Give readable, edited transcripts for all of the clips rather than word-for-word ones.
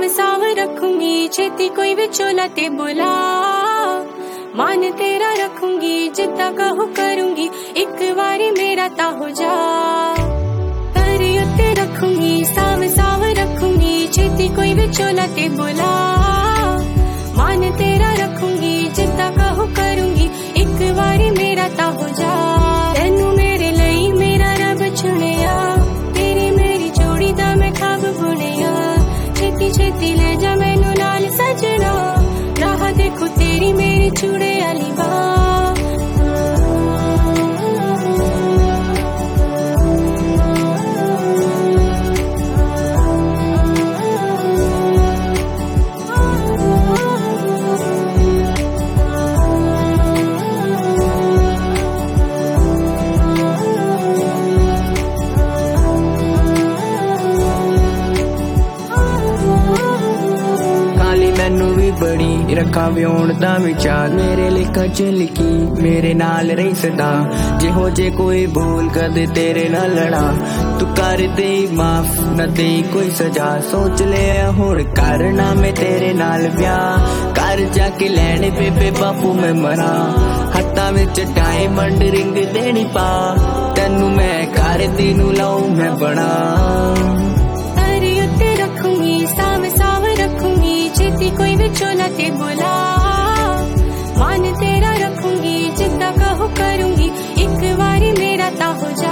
साव रखूंगी, छेती कोई विचोला ते बुला। मान तेरा रखूंगी, जिद्दा कहू करूंगी, एक बारी मेरा ता हो जा। तेरे उत्ते रखूंगी, साव साव रखूंगी, छेती कोई विचोला ते बुला। मान तेरा रखूंगी, जिद्दा कहू करूंगी, एक बारी मेरा ता हो जा। तेनू मेरे लई मेरा रब चुनिया, तेरी मेरी जोड़ी दा मैं खाब बुनिया। छेती छेती ले जा मैनू नाल सजना, राह देखो तेरी मेरी चूड़े आली बां। मैनू भी बड़ी रखा व्योण दा विचार, मेरे लेखा च लिखी मेरे नाल रही सदा। जेहो जे कोई भूल कद तेरे नाल लड़ा, तू कर दे माफ न दे कोई सजा। सोच ले हुण करना मैं तेरे नाल ब्याह, कर जाके लैने बेबे बापू मैं मरा। हत्था विच डायमंड रिंग देनी पा, तेनू मैं कर तेनू लाऊं मैं बना। तेरे उत्ते रखूंगी, साव साव रखूंगी, छेती कोई विचोला ते बुला। मान तेरा रखूंगी, जिद्दा कहू करूंगी, एक बारी मेरा ता हो जा।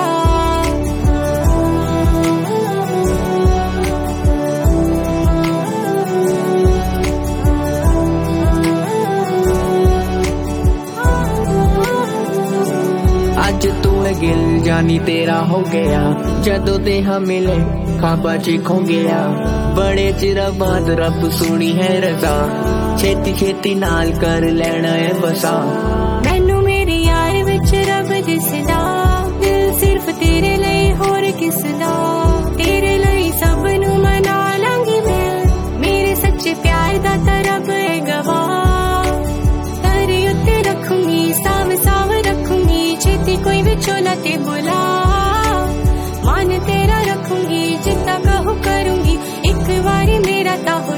अज तू है गिल जानी तेरा हो गया, जदों ते हम मिले खाबा च खो गया। बड़े चिर बाद रब सुनी है रजा, छेती छेती नाल कर लेना है बसा। मैनू मेरे यार विच रब दिसदा, दिल सिर्फ तेरे लिए होर किसदा। तेरे लिए सब नू मना लांगी मैं, मेरे सच्चे प्यार दा ता रब है गवाह। तेरे उत्ते रखूंगी, साव साव रखूंगी, छेती कोई विचोला ते बुला। मान तेरा रखूंगी, जिद्दा कहू करूंगी, एक बारी मेरा ता हो